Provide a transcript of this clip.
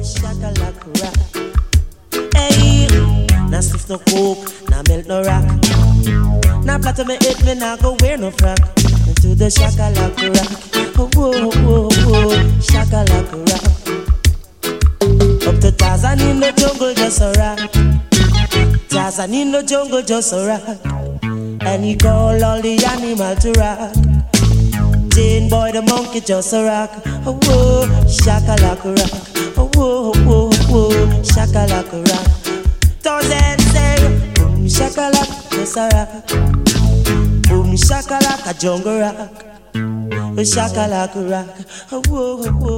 shakalaka rock. Hey, now sniff no coke, now melt no rock. Now platter me head, me now go wear no frock. Into the shakalaka rock. Oh, whoa, whoa, whoa, shakalaka rock. Up to Tarzan in the jungle, just a rock. Tarzan in the jungle, just a rock. And he call all the animal to rock. Jane boy the monkey just a rock. Oh, whoa, shakalaka rock. Oh, whoa, whoa, whoa, shakalaka rock. Thousand say, boom shakalaka, just a rock. Boom shakalaka, jungle rock. Oh, shakalaka rock. Oh, whoa, whoa.